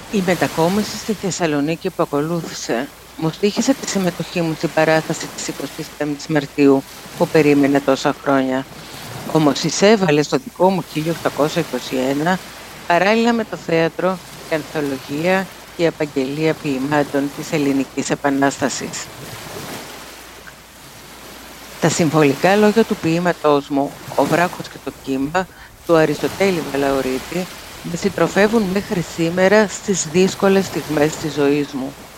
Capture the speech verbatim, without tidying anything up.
Η μετακόμιση στη Θεσσαλονίκη που ακολούθησε μου στοίχισε τη συμμετοχή μου στην παράσταση της εικοστής πέμπτης Μαρτίου που περίμενε τόσα χρόνια. Όμως εισέβαλε στο δικό μου χίλια οκτακόσια είκοσι ένα παράλληλα με το θέατρο, η ανθολογία και η απαγγελία ποιημάτων της Ελληνικής Επανάστασης. Τα συμβολικά λόγια του ποίηματός μου, «Ο βράχος και το κύμα», του Αριστοτέλη Βαλαωρίτη, με συντροφεύουν μέχρι σήμερα στις δύσκολες στιγμές της ζωής μου.